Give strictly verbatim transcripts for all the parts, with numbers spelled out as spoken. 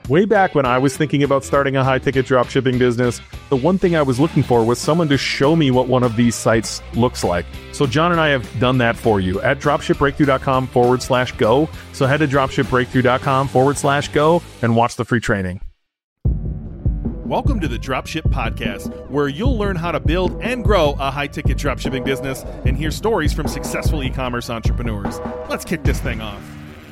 Way back when I was thinking about starting a high-ticket dropshipping business, the one thing I was looking for was someone to show me what one of these sites looks like. So John and I have done that for you at dropshipbreakthrough.com forward slash go. So head to dropshipbreakthrough.com forward slash go and watch the free training. Welcome to the Dropship Podcast, where you'll learn how to build and grow a high-ticket dropshipping business and hear stories from successful e-commerce entrepreneurs. Let's kick this thing off.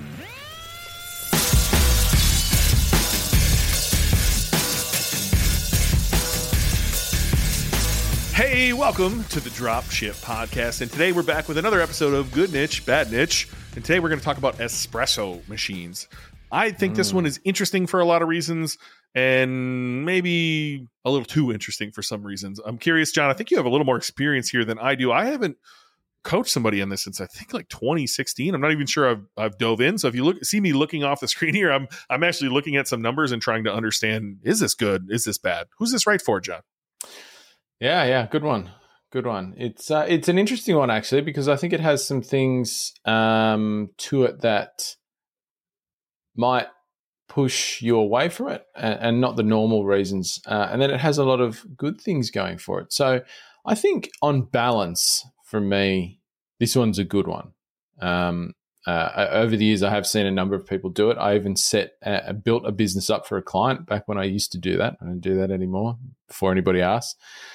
Hey, welcome to the Dropship Podcast, and today we're back with another episode of Good Niche, Bad Niche, and today we're going to talk about espresso machines. I think mm. this one is interesting for a lot of reasons, and maybe a little too interesting for some reasons. I'm curious, John, I think you have a little more experience here than I do. I haven't coached somebody on this since I think like twenty sixteen. I'm not even sure I've, I've dove in. So if you look, see me looking off the screen here, I'm I'm actually looking at some numbers and trying to understand, is this good? Is this bad? Who's this right for, John? Yeah, yeah, good one, good one. It's uh, it's an interesting one actually, because I think it has some things um, to it that might push you away from it, and, and not the normal reasons. Uh, and then it has a lot of good things going for it. So I think on balance, for me, this one's a good one. Um, uh, over the years, I have seen a number of people do it. I even set uh, built a business up for a client back when I used to do that. I don't do that anymore. Before anybody asks.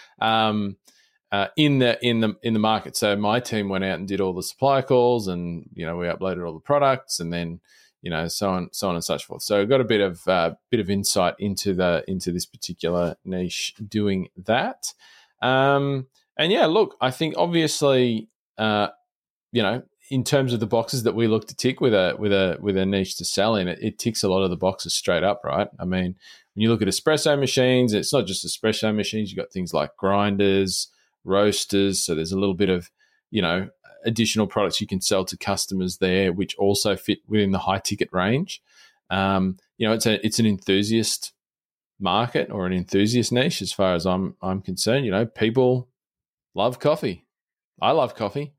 Um, uh, in the in the in the market. So my team went out and did all the supply calls, and you know we uploaded all the products, and then you know so on so on and such forth. So I got a bit of uh, bit of insight into the into this particular niche doing that. Um, and yeah, look, I think obviously, uh, you know, in terms of the boxes that we look to tick with a with a with a niche to sell in, it, it ticks a lot of the boxes straight up, right? I mean, when you look at espresso machines, it's not just espresso machines. You've got things like grinders, roasters. So there's a little bit of, you know, additional products you can sell to customers there, which also fit within the high ticket range. Um, you know, it's a it's an enthusiast market or an enthusiast niche as far as I'm I'm concerned. You know, people love coffee. I love coffee.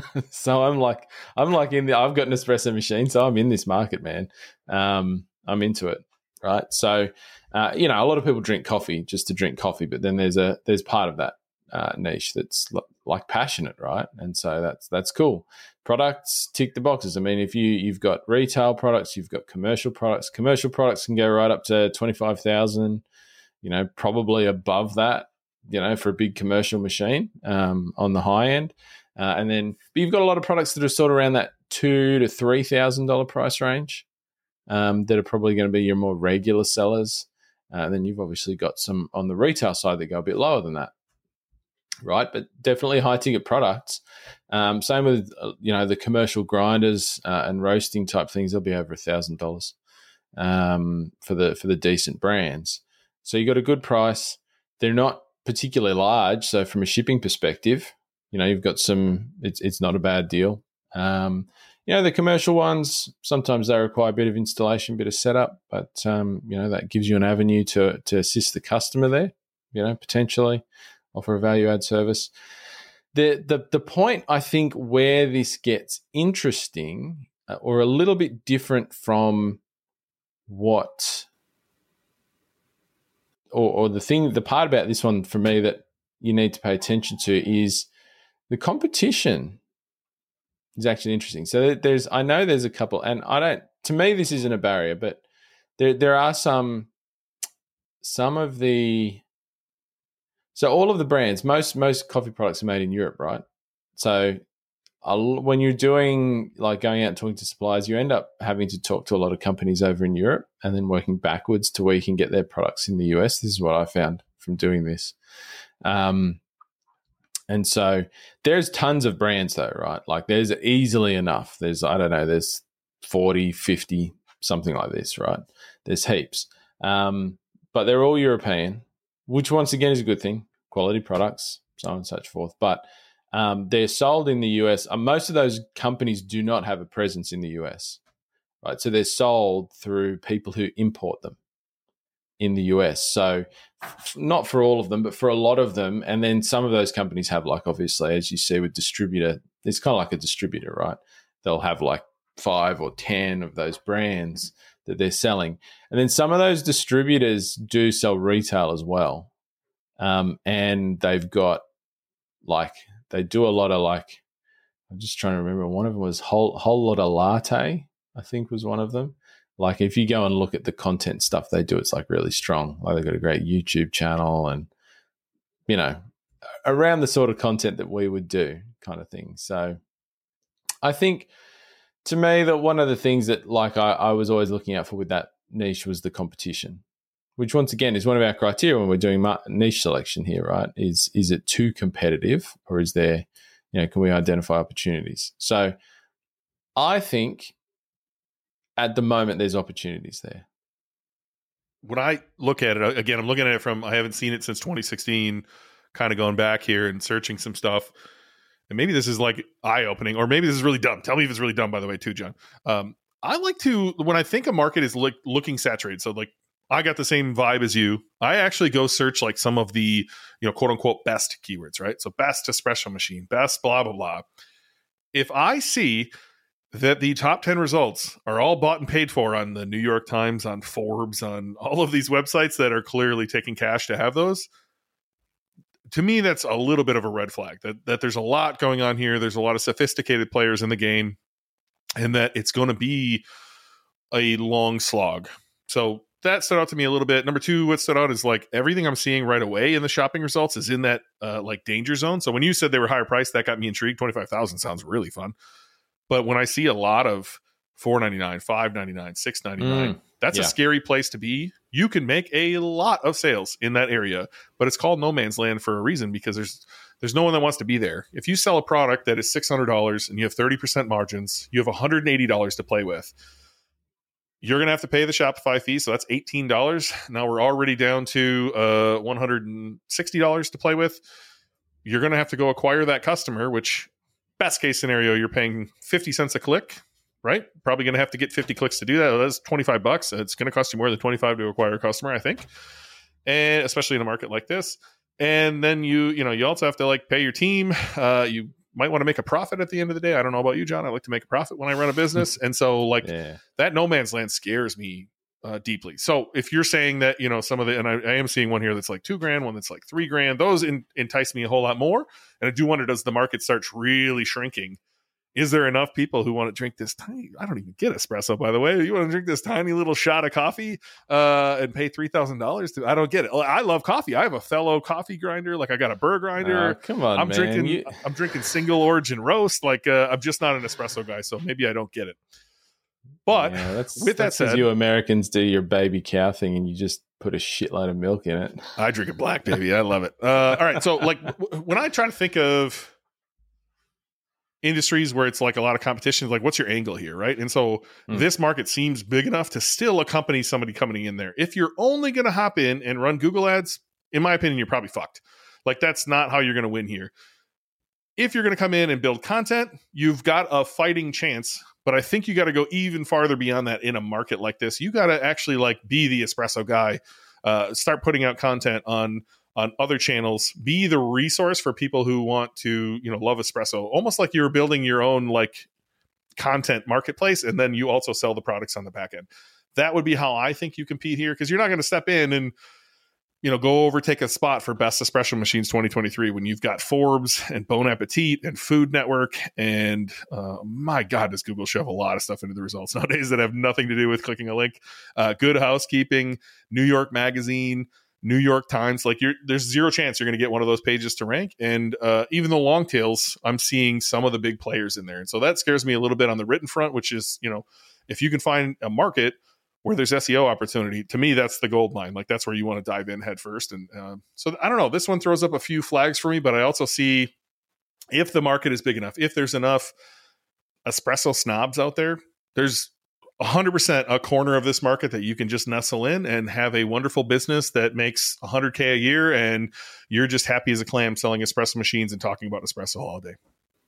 so I'm like I'm like in the I've got an espresso machine, so I'm in this market, man. Um, I'm into it. Right. So, uh, you know, a lot of people drink coffee just to drink coffee, but then there's a there's part of that uh, niche that's l- like passionate, right? And so that's that's cool. Products tick the boxes. I mean, if you you've got retail products, you've got commercial products. Commercial products can go right up to twenty-five thousand. You know, probably above that. You know, for a big commercial machine um, on the high end, uh, and then but you've got a lot of products that are sort of around that two to three thousand dollar price range. Um, that are probably going to be your more regular sellers. Uh, then you've obviously got some on the retail side that go a bit lower than that, right? But definitely high ticket products. Um, same with uh, you know the commercial grinders uh, and roasting type things. They'll be over a thousand dollars um, for the for the decent brands. So you got a good price. They're not particularly large, so from a shipping perspective, you know you've got some. It's it's not a bad deal. Um, You know, the commercial ones, sometimes they require a bit of installation, a bit of setup, but, um, you know, that gives you an avenue to to assist the customer there, you know, potentially offer a value-add service. The, the, the point, I think, where this gets interesting uh, or a little bit different from what or, or the thing, the part about this one for me that you need to pay attention to is the competition. Is actually interesting. So there's, I know there's a couple, and I don't. To me, this isn't a barrier, but there there are some, some of the. So all of the brands, most most coffee products are made in Europe, right? So I'll, when you're doing like going out and talking to suppliers, you end up having to talk to a lot of companies over in Europe, and then working backwards to where you can get their products in the U S. This is what I found from doing this. Um, And so there's tons of brands though, right? Like there's easily enough. There's, I don't know, there's forty, fifty, something like this, right? There's heaps. Um, but they're all European, which once again is a good thing. Quality products, so on and so forth. But um, they're sold in the U S. Uh, most of those companies do not have a presence in the U S, right? So they're sold through people who import them in the U S. So f- not for all of them, but for a lot of them. And then some of those companies have, like, obviously, as you see with distributor, it's kind of like a distributor, right? They'll have like five or ten of those brands that they're selling. And then some of those distributors do sell retail as well. Um, and they've got like, they do a lot of like, I'm just trying to remember. One of them was whole, whole lot of latte, I think was one of them. Like if you go and look at the content stuff they do, it's like really strong. Like they've got a great YouTube channel and, you know, around the sort of content that we would do kind of thing. So I think to me that one of the things that like I, I was always looking out for with that niche was the competition, which once again is one of our criteria when we're doing niche selection here, right? Is, is it too competitive or is there, you know, can we identify opportunities? So I think at the moment there's opportunities there. When I look at it, again, I'm looking at it from, I haven't seen it since twenty sixteen, kind of going back here and searching some stuff. And maybe this is like eye-opening, or maybe this is really dumb. Tell me if it's really dumb, by the way, too, John. Um, I like to, when I think a market is like looking saturated, so like I got the same vibe as you, I actually go search like some of the, you know, quote unquote best keywords, right? So best espresso machine, best blah, blah, blah. If I see that the top ten results are all bought and paid for on the New York Times, on Forbes, on all of these websites that are clearly taking cash to have those, to me, that's a little bit of a red flag, that, that there's a lot going on here. There's a lot of sophisticated players in the game, and that it's going to be a long slog. So that stood out to me a little bit. Number two, what stood out is like everything I'm seeing right away in the shopping results is in that uh, like danger zone. So when you said they were higher priced, that got me intrigued. twenty-five thousand sounds really fun. But when I see a lot of four ninety-nine, five ninety-nine, six ninety-nine, mm, that's yeah. a scary place to be. You can make a lot of sales in that area, but it's called no man's land for a reason, because there's there's no one that wants to be there. If you sell a product that is six hundred dollars and you have thirty percent margins, you have one hundred eighty dollars to play with. You're going to have to pay the Shopify fee, so that's eighteen dollars. Now we're already down to uh, one hundred sixty dollars to play with. You're going to have to go acquire that customer, which best case scenario, you're paying fifty cents a click, right? Probably going to have to get fifty clicks to do that. That's twenty-five bucks. It's going to cost you more than twenty-five to acquire a customer, I think. And especially in a market like this. And then you, you know, you also have to like pay your team. Uh, you might want to make a profit at the end of the day. I don't know about you, John. I like to make a profit when I run a business. And so like yeah. that no man's land scares me uh, deeply. So if you're saying that, you know, some of the, and I, I am seeing one here that's like two grand, one that's like three grand, those in, entice me a whole lot more. And I do wonder, does the market start really shrinking? Is there enough people who want to drink this tiny, I don't even get espresso, by the way. You want to drink this tiny little shot of coffee uh, and pay three thousand dollars to, I don't get it. I love coffee. I have a fellow coffee grinder. Like I got a burr grinder. Uh, come on, I'm man. drinking, you... I'm drinking single origin roast. Like uh, I'm just not an espresso guy. So maybe I don't get it. But yeah, that's, with that's that said, you Americans do your baby cow thing and you just put a shitload of milk in it. I drink it black, baby. I love it. Uh, all right. So like w- when I try to think of industries where it's like a lot of competition, like what's your angle here, right? And so mm. this market seems big enough to still accompany somebody coming in there. If you're only going to hop in and run Google ads, in my opinion, you're probably fucked. Like that's not how you're going to win here. If you're going to come in and build content, you've got a fighting chance. But I think you got to go even farther beyond that in a market like this. You got to actually like be the espresso guy, uh, start putting out content on on other channels, be the resource for people who want to, you know, love espresso, almost like you're building your own like content marketplace. And then you also sell the products on the back end. That would be how I think you compete here. Cause you're not going to step in and, you know, go overtake a spot for best espresso machines twenty twenty-three when you've got Forbes and Bon Appetit and Food Network. And uh, my God, does Google shove a lot of stuff into the results nowadays that have nothing to do with clicking a link. Uh, Good Housekeeping, New York Magazine, New York Times, like you're, there's zero chance you're going to get one of those pages to rank. And uh, even the long tails, I'm seeing some of the big players in there. And so that scares me a little bit on the written front, which is, you know, if you can find a market where there's S E O opportunity, to me, that's the gold mine. Like that's where you want to dive in head first. And uh, so I don't know, this one throws up a few flags for me, but I also see if the market is big enough, if there's enough espresso snobs out there, there's one hundred percent a corner of this market that you can just nestle in and have a wonderful business that makes one hundred K a year, and you're just happy as a clam selling espresso machines and talking about espresso all day.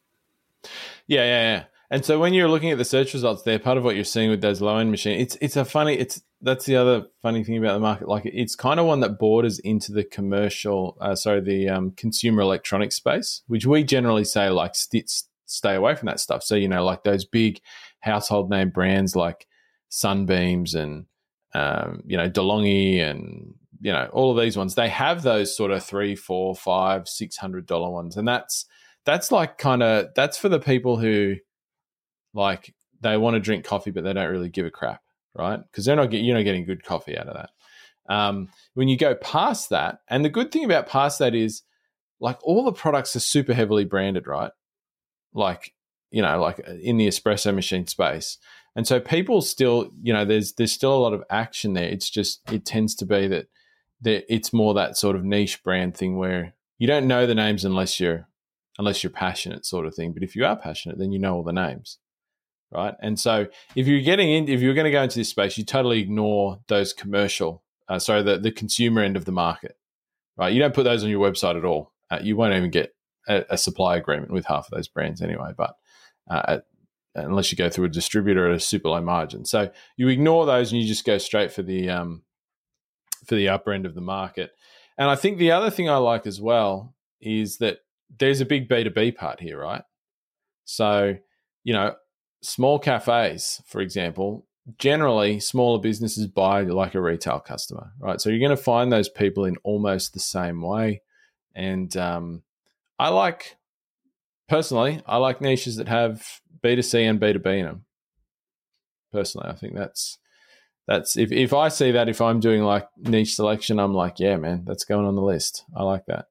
Yeah, yeah, yeah. And so when you're looking at the search results there, part of what you're seeing with those low-end machines, it's it's a funny, it's that's the other funny thing about the market. Like it's kind of one that borders into the commercial, uh, sorry, the um, consumer electronics space, which we generally say like st- stay away from that stuff. So, you know, like those big household name brands like Sunbeams and um, you know DeLonghi and you know all of these ones. They have those sort of three, four, five, six hundred dollar ones, and that's that's like kind of that's for the people who like they want to drink coffee, but they don't really give a crap, right? Because they're not get, you're not getting good coffee out of that. Um, when you go past that, and the good thing about past that is, like all the products are super heavily branded, right? Like you know, like in the espresso machine space. And so people still, you know, there's there's still a lot of action there. It's just it tends to be that that it's more that sort of niche brand thing where you don't know the names unless you're unless you're passionate, sort of thing. But if you are passionate, then you know all the names, right? And so if you're getting in, if you're going to go into this space, you totally ignore those commercial, uh, sorry, the the consumer end of the market, right? You don't put those on your website at all. Uh, you won't even get a, a supply agreement with half of those brands anyway. But uh, at, unless you go through a distributor at a super low margin. So you ignore those and you just go straight for the um, for the upper end of the market. And I think the other thing I like as well is that there's a big B two B part here, right? So, you know, small cafes, for example, generally smaller businesses buy like a retail customer, right? So you're going to find those people in almost the same way. And um, I like, personally, I like niches that have B two C and B two B in them. Personally, I think that's that's if if I see that, if I'm doing like niche selection, I'm like, yeah, man, that's going on the list. I like that.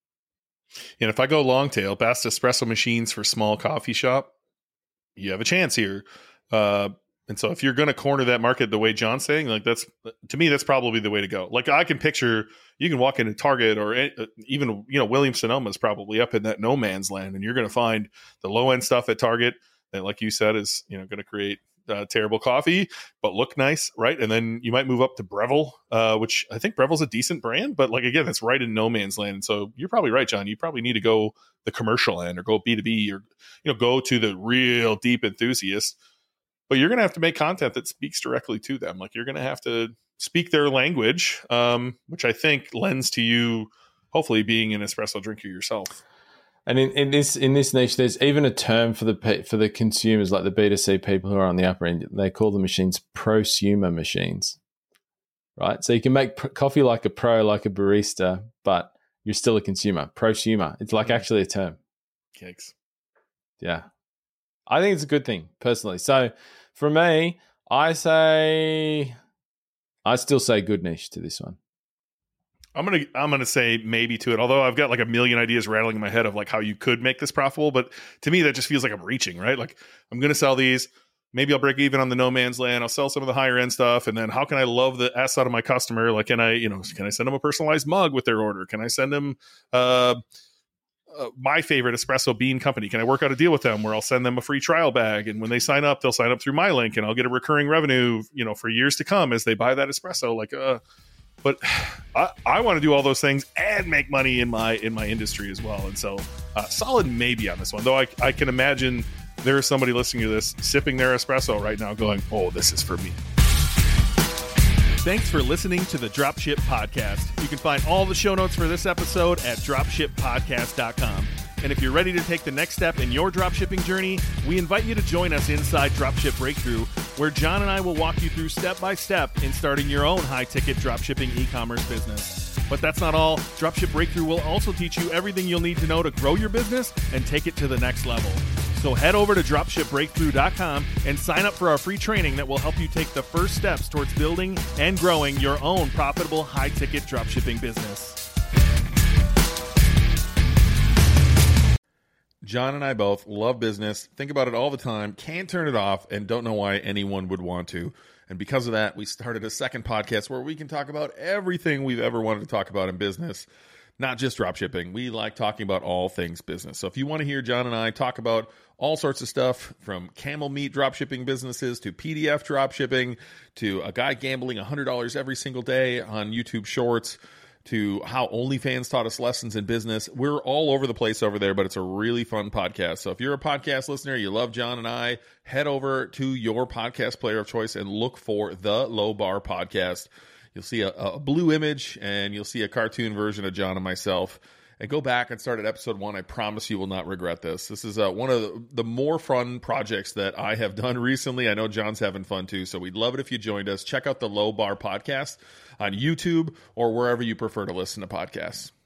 And if I go long tail, best espresso machines for small coffee shop, you have a chance here. Uh, and so if you're going to corner that market the way John's saying, like that's to me, that's probably the way to go. Like I can picture, you can walk into Target or even, you know, Williams Sonoma is probably up in that no man's land, and you're going to find the low end stuff at Target that, like you said, is, you know, going to create uh, terrible coffee, but look nice, right? And then you might move up to Breville, uh, which I think Breville's a decent brand, but like again, that's right in no man's land. And so you're probably right, John. You probably need to go the commercial end or go B two B or, you know, go to the real deep enthusiast. But you're going to have to make content that speaks directly to them. Like you're going to have to speak their language, um, which I think lends to you hopefully being an espresso drinker yourself. And in, in this in this niche, there's even a term for the for the consumers, like the B two C people who are on the upper end. They call the machines prosumer machines, right? So you can make pr- coffee like a pro, like a barista, but you're still a consumer. Prosumer. It's like actually a term. Cakes. Yeah. I think it's a good thing, personally. So for me, I say, I still say good niche to this one. I'm gonna I'm gonna say maybe to it, although I've got like a million ideas rattling in my head of like how you could make this profitable. But to me, that just feels like I'm reaching, right? Like I'm gonna sell these. Maybe I'll break even on the no man's land. I'll sell some of the higher end stuff, and then how can I love the ass out of my customer? Like, can I, you know, can I send them a personalized mug with their order? Can I send them uh, uh, my favorite espresso bean company? Can I work out a deal with them where I'll send them a free trial bag, and when they sign up, they'll sign up through my link, and I'll get a recurring revenue, you know, for years to come as they buy that espresso. Like, uh, but I, I want to do all those things and make money in my in my industry as well. And so, uh, solid maybe on this one, though. I I can imagine there is somebody listening to this sipping their espresso right now, going, "Oh, this is for me." Thanks for listening to the Dropship Podcast. You can find all the show notes for this episode at dropship podcast dot com. And if you're ready to take the next step in your dropshipping journey, we invite you to join us inside Dropship Breakthrough, where John and I will walk you through step by step in starting your own high-ticket dropshipping e-commerce business. But that's not all. Dropship Breakthrough will also teach you everything you'll need to know to grow your business and take it to the next level. So head over to dropship breakthrough dot com and sign up for our free training that will help you take the first steps towards building and growing your own profitable high-ticket dropshipping business. John and I both love business, think about it all the time, can't turn it off, and don't know why anyone would want to. And because of that, we started a second podcast where we can talk about everything we've ever wanted to talk about in business, not just dropshipping. We like talking about all things business. So if you want to hear John and I talk about all sorts of stuff, from camel meat dropshipping businesses to P D F dropshipping to a guy gambling one hundred dollars every single day on YouTube Shorts, to how OnlyFans taught us lessons in business. We're all over the place over there, but it's a really fun podcast. So if you're a podcast listener, you love John and I, head over to your podcast player of choice and look for the Low Bar Podcast. You'll see a, a blue image and you'll see a cartoon version of John and myself. and go back and start at episode one. I promise you will not regret this. This is uh, one of the, the more fun projects that I have done recently. I know John's having fun too, so we'd love it if you joined us. Check out the Low Bar Podcast on YouTube or wherever you prefer to listen to podcasts.